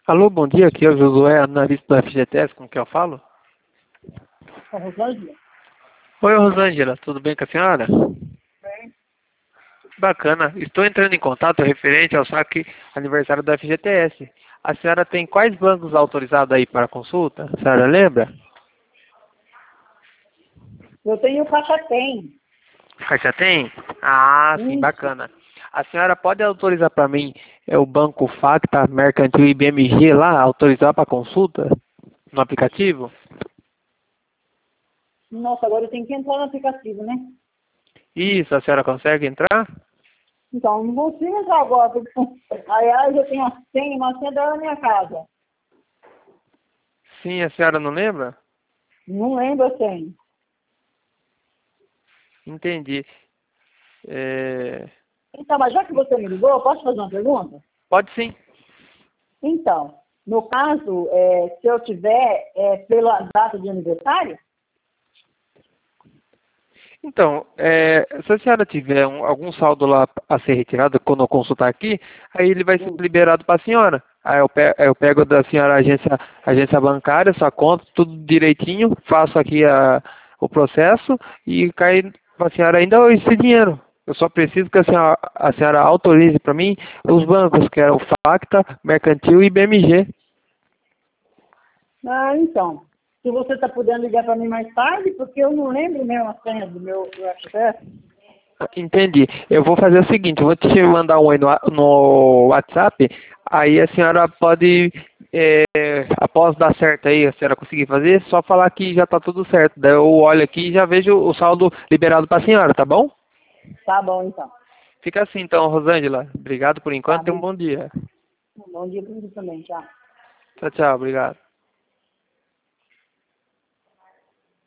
Alô, bom dia, aqui é o Josué, analista do FGTS, com quem eu falo? A Rosângela? Oi, Rosângela, tudo bem com a senhora? Bem. Bacana, estou entrando em contato referente ao saque aniversário do FGTS. A senhora tem quais bancos autorizados aí para consulta? A senhora lembra? Eu tenho Caixa Tem. Caixa tem? Ah, sim, Isso. bacana. A senhora pode autorizar para mim o banco Facta, Mercantil e BMG lá, autorizar para consulta no aplicativo? Nossa, agora eu tenho que entrar no aplicativo, né? Isso, a senhora consegue entrar? Então, não consigo entrar agora, porque aliás, eu tenho a senha, uma senha dela na minha casa. Sim, a senhora não lembra? Não lembro a senha. Entendi. É, Então, mas já que você me ligou, eu posso fazer uma pergunta? Pode sim. Então, no caso, se eu tiver pela data de aniversário, Então, se a senhora tiver algum saldo lá a ser retirado quando eu consultar aqui, aí ele vai ser liberado para a senhora. Aí eu pego da senhora a agência bancária, sua conta, tudo direitinho, faço aqui o processo e cai para a senhora ainda esse dinheiro. Eu só preciso que a senhora autorize para mim os bancos, que é o Facta, Mercantil e BMG. então, se você está podendo ligar para mim mais tarde, porque eu não lembro mesmo a senha do meu FGTS. Entendi. Eu vou fazer o seguinte, eu vou te mandar um aí no WhatsApp, aí a senhora pode, após dar certo aí, a senhora conseguir fazer, só falar que já está tudo certo. Daí eu olho aqui e já vejo o saldo liberado para a senhora, tá bom? Tá bom, então. Fica assim então, Rosângela. Obrigado por Tá enquanto e um bom. bom dia. Bom dia para você também, tchau. Tchau, tchau. Obrigado.